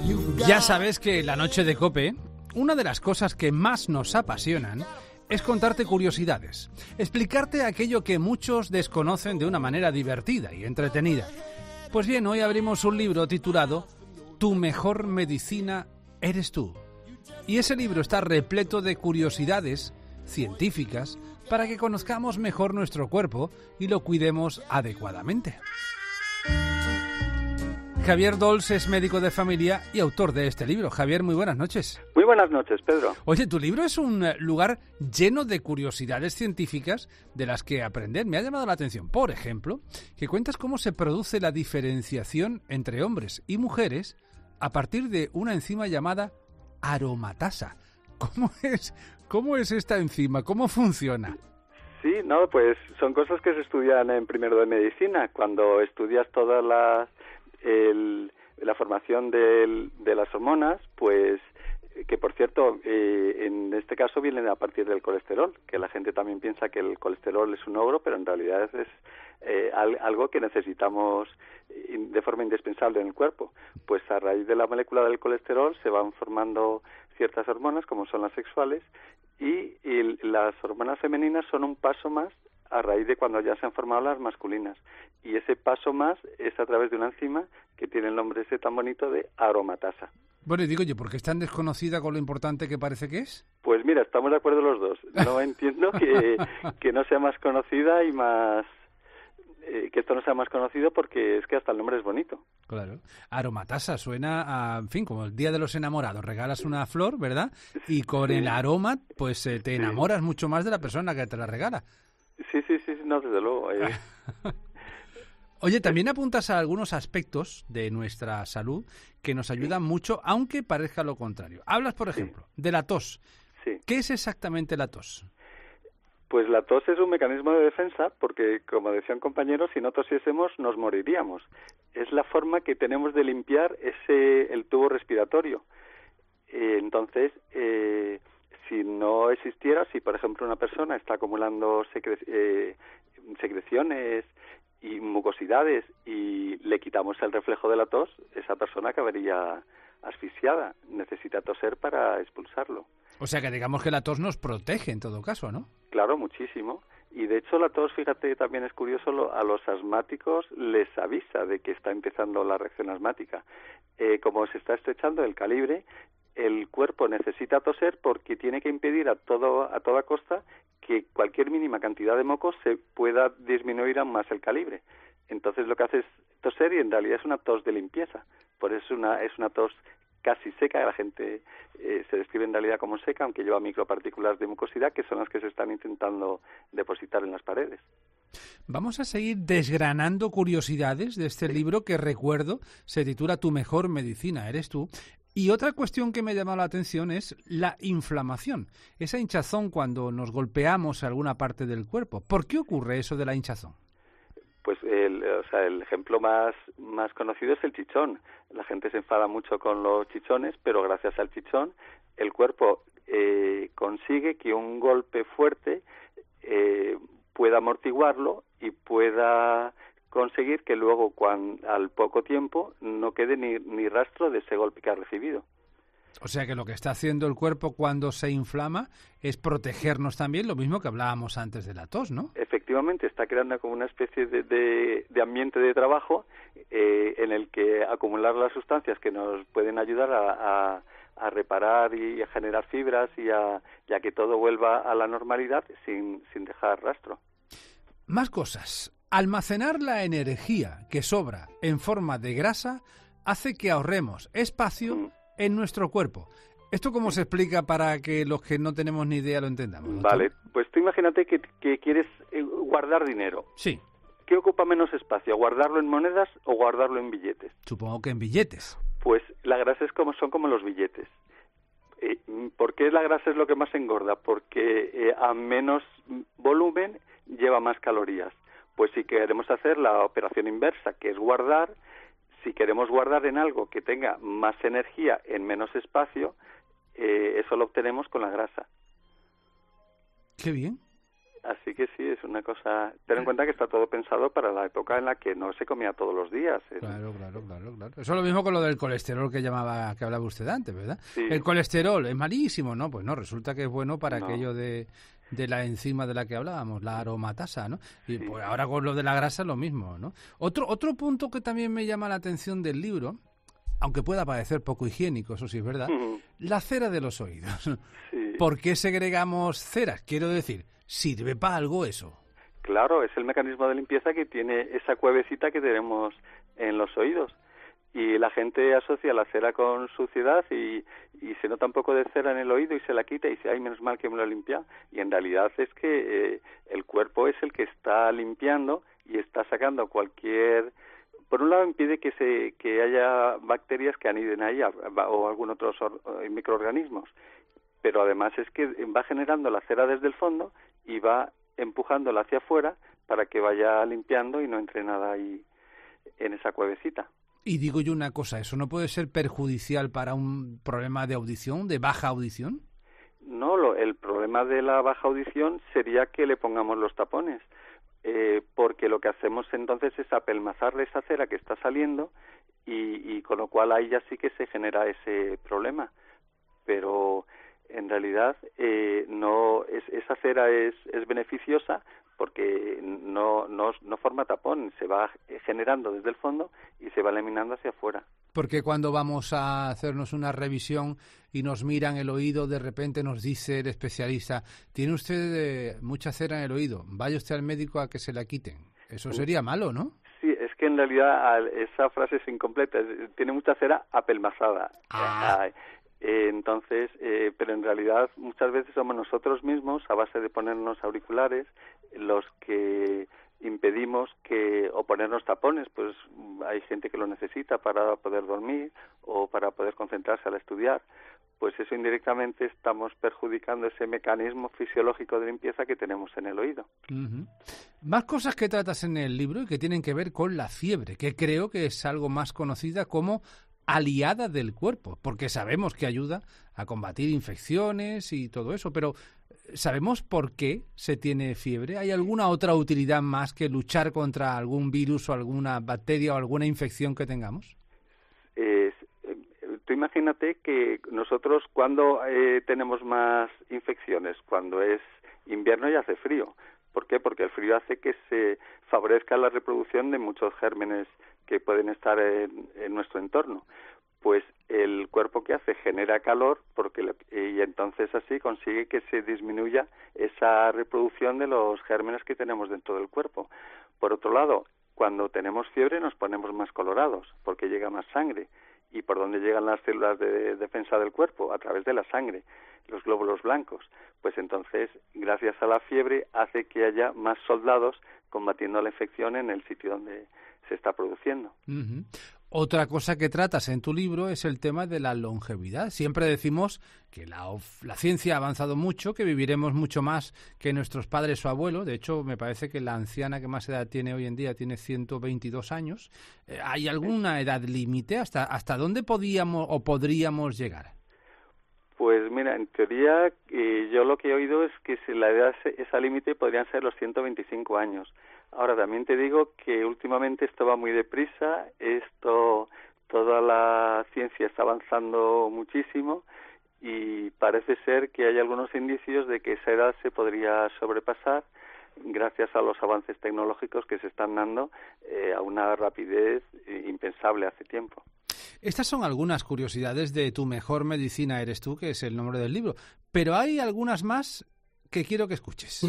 Ya sabes que la noche de COPE, una de las cosas que más nos apasionan es contarte curiosidades, explicarte aquello que muchos desconocen de una manera divertida y entretenida. Pues bien, hoy abrimos un libro titulado Tu mejor medicina eres tú. Y ese libro está repleto de curiosidades científicas para que conozcamos mejor nuestro cuerpo y lo cuidemos adecuadamente. Javier Dols es médico de familia y autor de este libro. Javier, muy buenas noches. Muy buenas noches, Pedro. Oye, tu libro es un lugar lleno de curiosidades científicas de las que aprender. Me ha llamado la atención, por ejemplo, que cuentas cómo se produce la diferenciación entre hombres y mujeres a partir de una enzima llamada aromatasa. ¿Cómo es esta enzima? ¿Cómo funciona? Sí, no, pues son cosas que se estudian en primero de medicina. Cuando estudias toda la formación de las hormonas, pues que por cierto, en este caso vienen a partir del colesterol, que la gente también piensa que el colesterol es un ogro, pero en realidad es algo que necesitamos de forma indispensable en el cuerpo. Pues a raíz de la molécula del colesterol se van formando ciertas hormonas, como son las sexuales, y las hormonas femeninas son un paso más a raíz de cuando ya se han formado las masculinas. Y ese paso más es a través de una enzima que tiene el nombre ese tan bonito de aromatasa. Bueno, y digo yo, ¿por qué es tan desconocida con lo importante que parece que es? Pues mira, estamos de acuerdo los dos. No entiendo que no sea más conocida y más... que esto no sea más conocido porque es que hasta el nombre es bonito. Claro. Aromatasa suena a, en fin, como el Día de los Enamorados. Regalas una flor, ¿verdad? Y con el aroma, pues te enamoras mucho más de la persona que te la regala. Sí, no, desde luego. Oye, también apuntas a algunos aspectos de nuestra salud que nos ayudan mucho, aunque parezca lo contrario. Hablas, por ejemplo, de la tos. Sí. ¿Qué es exactamente la tos? Pues la tos es un mecanismo de defensa porque, como decía un compañero, si no tosiésemos nos moriríamos. Es la forma que tenemos de limpiar el tubo respiratorio. Entonces, si no existiera, si por ejemplo una persona está acumulando secreciones y mucosidades y le quitamos el reflejo de la tos, esa persona acabaría asfixiada. Necesita toser para expulsarlo. O sea que digamos que la tos nos protege en todo caso, ¿no? Claro, muchísimo. Y de hecho la tos, fíjate, también es curioso, a los asmáticos les avisa de que está empezando la reacción asmática. Como se está estrechando el calibre, el cuerpo necesita toser porque tiene que impedir a toda costa que cualquier mínima cantidad de mocos se pueda disminuir aún más el calibre. Entonces lo que hace es toser y en realidad es una tos de limpieza. Por eso es una tos casi seca, la gente se describe en realidad como seca, aunque lleva micropartículas de mucosidad que son las que se están intentando depositar en las paredes. Vamos a seguir desgranando curiosidades de este libro que, recuerdo, se titula Tu mejor medicina eres tú. Y otra cuestión que me ha llamado la atención es la inflamación, esa hinchazón cuando nos golpeamos alguna parte del cuerpo. ¿Por qué ocurre eso de la hinchazón? Pues el ejemplo más conocido es el chichón. La gente se enfada mucho con los chichones, pero gracias al chichón el cuerpo consigue que un golpe fuerte pueda amortiguarlo y pueda conseguir que luego al poco tiempo no quede ni rastro de ese golpe que ha recibido. O sea que lo que está haciendo el cuerpo cuando se inflama es protegernos también, lo mismo que hablábamos antes de la tos, ¿no? Efectivamente, está creando como una especie de ambiente de trabajo en el que acumular las sustancias que nos pueden ayudar a reparar y a generar fibras y a que todo vuelva a la normalidad sin dejar rastro. Más cosas. Almacenar la energía que sobra en forma de grasa hace que ahorremos espacio en nuestro cuerpo. ¿Esto cómo se explica para que los que no tenemos ni idea lo entendamos, doctor? Vale, pues tú imagínate que quieres guardar dinero. Sí. ¿Qué ocupa menos espacio, guardarlo en monedas o guardarlo en billetes? Supongo que en billetes. Pues la grasa son como los billetes. ¿Por qué la grasa es lo que más engorda? Porque a menos volumen lleva más calorías. Pues si queremos hacer la operación inversa, que es guardar, si queremos guardar en algo que tenga más energía en menos espacio, eso lo obtenemos con la grasa. Qué bien. Así que sí, es una cosa... Ten en cuenta que está todo pensado para la época en la que no se comía todos los días. Claro. Eso es lo mismo con lo del colesterol que hablaba usted antes, ¿verdad? Sí. El colesterol es malísimo, ¿no? Pues no, resulta que es bueno para aquello de la enzima de la que hablábamos, la aromatasa, ¿no? Y Sí. pues ahora con lo de la grasa es lo mismo, ¿no? Otro punto que también me llama la atención del libro, aunque pueda parecer poco higiénico, eso sí es verdad, la cera de los oídos. Sí. ¿Por qué segregamos ceras? Quiero decir, ¿sirve para algo eso? Claro, es el mecanismo de limpieza que tiene esa cuevecita que tenemos en los oídos. Y la gente asocia la cera con suciedad y se nota un poco de cera en el oído y se la quita y dice, ay, menos mal que me lo he limpiado. Y en realidad es que el cuerpo es el que está limpiando y está sacando cualquier... Por un lado impide que haya bacterias que aniden ahí o algún otros microorganismos, pero además es que va generando la cera desde el fondo y va empujándola hacia afuera para que vaya limpiando y no entre nada ahí en esa cuevecita. Y digo yo una cosa, ¿eso no puede ser perjudicial para un problema de audición, de baja audición? No, el problema de la baja audición sería que le pongamos los tapones, porque lo que hacemos entonces es apelmazarle esa cera que está saliendo y con lo cual ahí ya sí que se genera ese problema. Pero en realidad esa cera es beneficiosa porque no forma tapón, se va generando desde el fondo y se va eliminando hacia afuera. Porque cuando vamos a hacernos una revisión y nos miran el oído, de repente nos dice el especialista, tiene usted mucha cera en el oído, vaya usted al médico a que se la quiten. Eso sería malo, ¿no? Sí, es que en realidad esa frase es incompleta, tiene mucha cera apelmazada. Entonces, pero en realidad muchas veces somos nosotros mismos, a base de ponernos auriculares, los que impedimos o ponernos tapones, pues hay gente que lo necesita para poder dormir o para poder concentrarse al estudiar, pues eso indirectamente estamos perjudicando ese mecanismo fisiológico de limpieza que tenemos en el oído. Uh-huh. Más cosas que tratas en el libro y que tienen que ver con la fiebre, que creo que es algo más conocida como aliada del cuerpo, porque sabemos que ayuda a combatir infecciones y todo eso, pero ¿sabemos por qué se tiene fiebre? ¿Hay alguna otra utilidad más que luchar contra algún virus o alguna bacteria o alguna infección que tengamos? Tú imagínate que nosotros cuando tenemos más infecciones, cuando es invierno y hace frío. ¿Por qué? Porque el frío hace que se favorezca la reproducción de muchos gérmenes que pueden estar en nuestro entorno. Pues el cuerpo que hace genera calor y entonces así consigue que se disminuya esa reproducción de los gérmenes que tenemos dentro del cuerpo. Por otro lado, cuando tenemos fiebre nos ponemos más colorados porque llega más sangre. ¿Y por dónde llegan las células de defensa del cuerpo? A través de la sangre, los glóbulos blancos. Pues entonces, gracias a la fiebre, hace que haya más soldados combatiendo la infección en el sitio donde se está produciendo. Uh-huh. Otra cosa que tratas en tu libro es el tema de la longevidad. Siempre decimos que la ciencia ha avanzado mucho, que viviremos mucho más que nuestros padres o abuelos. De hecho, me parece que la anciana que más edad tiene hoy en día tiene 122 años. ¿Hay alguna edad límite? ¿Hasta dónde podríamos llegar? Pues mira, en teoría yo lo que he oído es que si la edad esa límite podrían ser los 125 años. Ahora también te digo que últimamente esto va muy deprisa, toda la ciencia está avanzando muchísimo y parece ser que hay algunos indicios de que esa edad se podría sobrepasar gracias a los avances tecnológicos que se están dando a una rapidez impensable hace tiempo. Estas son algunas curiosidades de Tu mejor medicina eres tú, que es el nombre del libro, pero hay algunas más que quiero que escuches.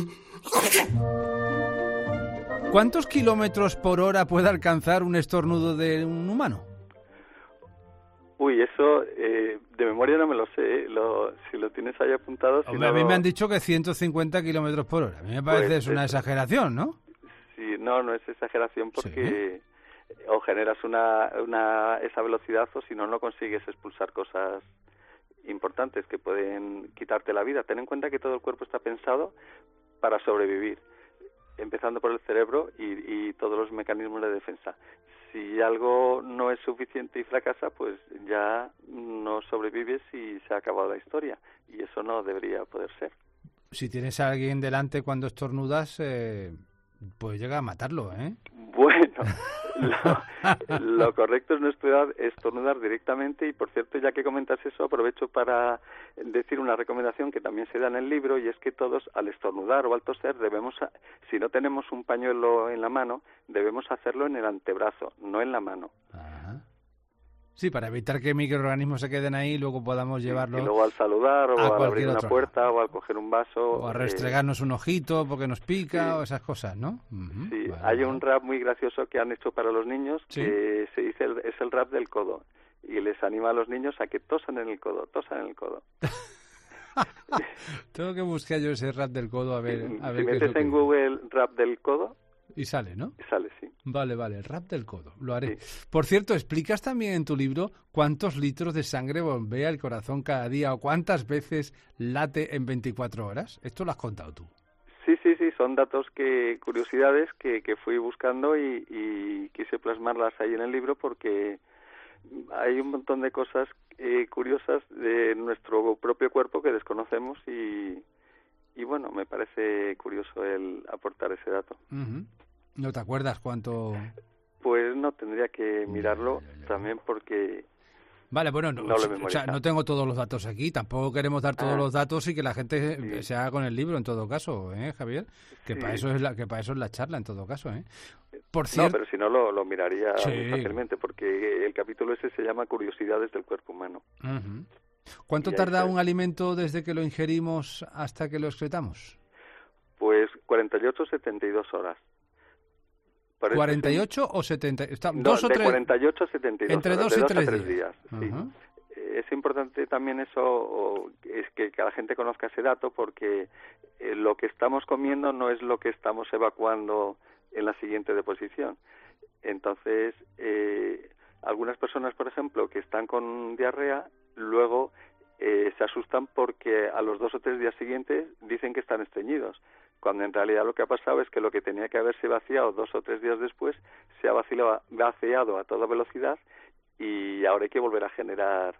¿Cuántos kilómetros por hora puede alcanzar un estornudo de un humano? Uy, eso de memoria no me lo sé, si lo tienes ahí apuntado... Hombre, a mí me han dicho que 150 kilómetros por hora. A mí me parece pues es una exageración, ¿no? Sí, no es exageración porque o generas esa velocidad o si no, no consigues expulsar cosas importantes que pueden quitarte la vida. Ten en cuenta que todo el cuerpo está pensado para sobrevivir, empezando por el cerebro y todos los mecanismos de defensa. Si algo no es suficiente y fracasa, pues ya no sobrevives y se ha acabado la historia. Y eso no debería poder ser. Si tienes a alguien delante cuando estornudas, pues llega a matarlo, ¿eh? Bueno, lo correcto es no estornudar directamente, y por cierto, ya que comentas eso, aprovecho para decir una recomendación que también se da en el libro, y es que todos al estornudar o al toser si no tenemos un pañuelo en la mano, debemos hacerlo en el antebrazo, no en la mano. Ajá. Sí, para evitar que microorganismos se queden ahí y luego podamos llevarlo. Y luego al saludar o al abrir una puerta o al coger un vaso. O a restregarnos un ojito porque nos pica, o esas cosas, ¿no? Sí, hay un rap muy gracioso que han hecho para los niños, que se dice, es el rap del codo. Y les anima a los niños a que tosan en el codo, tosan en el codo. Tengo que buscar yo ese rap del codo a ver si metes en Google rap del codo. Y sale, ¿no? Sale, sí. Vale, el rap del codo, lo haré. Sí. Por cierto, explicas también en tu libro cuántos litros de sangre bombea el corazón cada día o cuántas veces late en 24 horas. ¿Esto lo has contado tú? Sí, son datos, curiosidades que fui buscando y quise plasmarlas ahí en el libro, porque hay un montón de cosas curiosas de nuestro propio cuerpo que desconocemos y bueno, me parece curioso el aportar ese dato. Uh-huh. ¿No te acuerdas cuánto? Pues no, tendría que mirarlo también porque... Vale, bueno, no tengo todos los datos aquí, tampoco queremos dar todos los datos y que la gente se haga con el libro en todo caso, Javier? Que para eso es la charla en todo caso, Por cierto... No, pero si no lo miraría fácilmente, porque el capítulo ese se llama Curiosidades del cuerpo humano. Uh-huh. ¿Cuánto tarda un alimento desde que lo ingerimos hasta que lo excretamos? Pues 48 o 72 horas. Parece 48 o 70, dos o tres, 48 a 72 entre horas, 2 y 3 días. Sí. Es importante también eso, es que la gente conozca ese dato, porque lo que estamos comiendo no es lo que estamos evacuando en la siguiente deposición. Entonces, algunas personas, por ejemplo, que están con diarrea, luego se asustan porque a los 2 o 3 días siguientes dicen que están estreñidos, cuando en realidad lo que ha pasado es que lo que tenía que haberse vaciado 2 o 3 días después se ha vaciado a toda velocidad, y ahora hay que volver a generar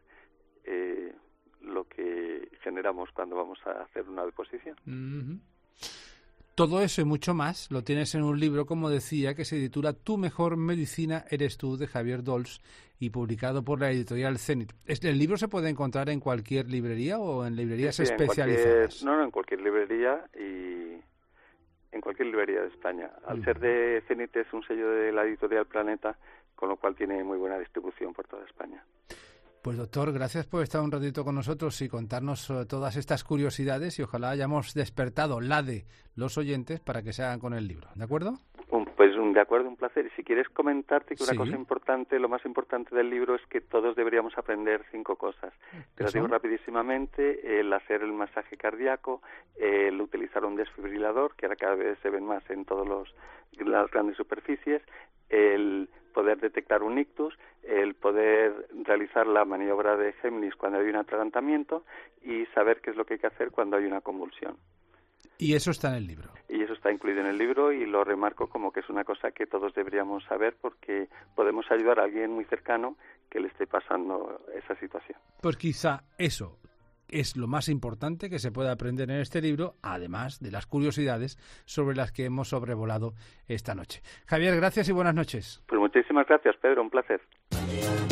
lo que generamos cuando vamos a hacer una deposición. Uh-huh. Todo eso y mucho más lo tienes en un libro, como decía, que se titula Tu mejor medicina eres tú, de Javier Dols, y publicado por la editorial Zenit. ¿El libro se puede encontrar en cualquier librería o en librerías especializadas? En cualquier librería, y en cualquier librería de España. Al ser de Zenit, es un sello de la editorial Planeta, con lo cual tiene muy buena distribución por toda España. Pues doctor, gracias por estar un ratito con nosotros y contarnos todas estas curiosidades, y ojalá hayamos despertado la de los oyentes para que se hagan con el libro. ¿De acuerdo? Pues de acuerdo, un placer. Y si quieres comentarte que una cosa importante, lo más importante del libro es que todos deberíamos aprender 5 cosas. Te las digo rapidísimamente: el hacer el masaje cardíaco, el utilizar un desfibrilador, que ahora cada vez se ven más en todas las grandes superficies, el poder detectar un ictus, el poder realizar la maniobra de Heimlich cuando hay un atragantamiento, y saber qué es lo que hay que hacer cuando hay una convulsión. Y eso está en el libro. Y eso está incluido en el libro, y lo remarco como que es una cosa que todos deberíamos saber, porque podemos ayudar a alguien muy cercano que le esté pasando esa situación. Pues quizá eso es lo más importante que se puede aprender en este libro, además de las curiosidades sobre las que hemos sobrevolado esta noche. Javier, gracias y buenas noches. Pues muchísimas gracias, Pedro, un placer.